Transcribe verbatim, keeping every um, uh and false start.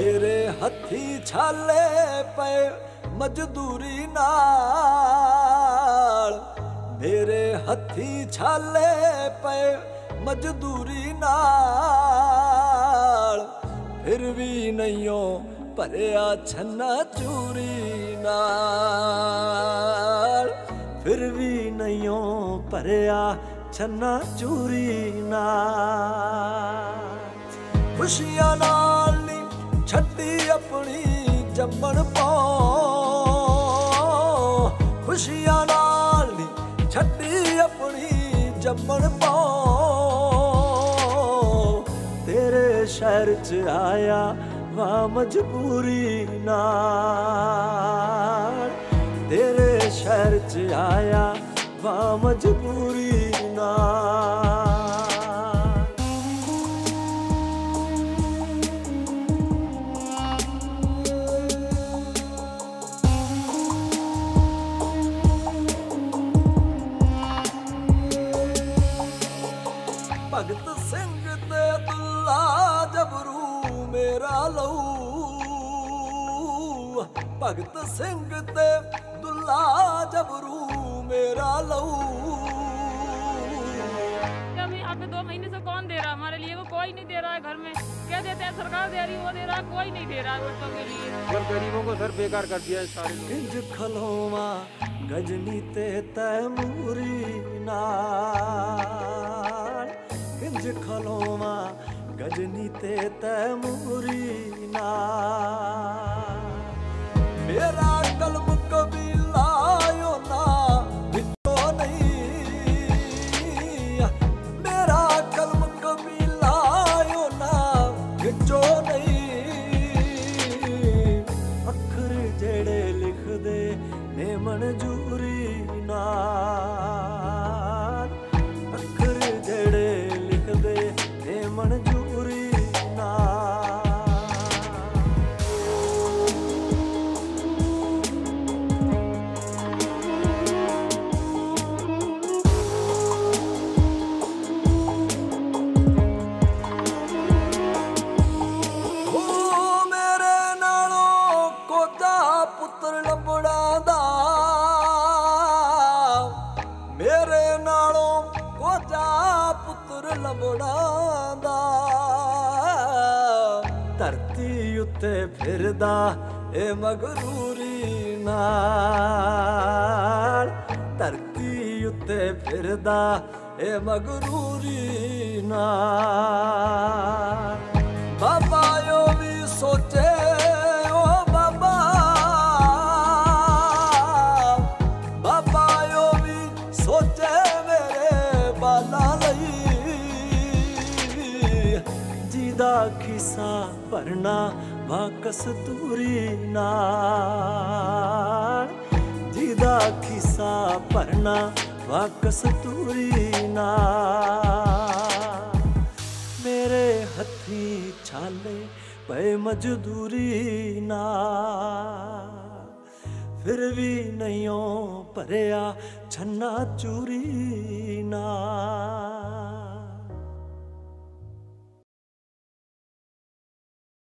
मेरे हथी छाले पे मजदूरी नाल, मेरे हथी छाले पे मजदूरी नाल, फिर भी नहींओ भरिया छन्ना चूरी नाल, फिर भी नहींओ भरिया छन्ना चूरी नाल। खुशियां नाल नी छड्डी अपनी जम्मण पाओ, खुशियां नाल नी छड्डी अपनी जम्मण पाओ, तेरे शहर च आया वा मजबूरी नाल, तेरे शहर च आया वा मजबूरी नाल। भगत सिंह ते दुल्ला जबरू मेरा लहू, भगत सिंह ते दुल्ला जबरू मेरा लहू। यहाँ पे दो महीने से कौन दे रहा हमारे लिए? वो कोई नहीं दे रहा है। घर में कह देते हैं सरकार दे रही, वो दे रहा, कोई नहीं दे रहा है बच्चों के लिए। सब गरीबों को सर बेकार कर दिया है सारे लोग। इंज खलोवा गजनी ते तैमूरी नाल, इंज खलोवा गजनी ते तैमूरी नाल, मेरा कलम कभी लायो ना विचो नहीं, मेरा कलम कभी लायो ना विचो नहीं, अखर जेड़े लिख दे ने मंजूरी नाल, अखर जेड़े लिख दे ने मंजूरी नाल। पुत्र लंबड़ा दा, मेरे नालों कोचा पुत्र लंबड़ा दा, धरती उत्ते फिरदा ए मगरूरी नाल, धरती उत्ते फिरदा ए मगरूरी नाल। बाबा यो भी सोचे खिसा भरना वा कस्तूरी नाल, जिदा खिसा भरना वा कस्तूरी नाल, मेरे हथी छाले पे मजदूरी नाल, फिर भी नहींओ भरिया छन्ना चूरी नाल।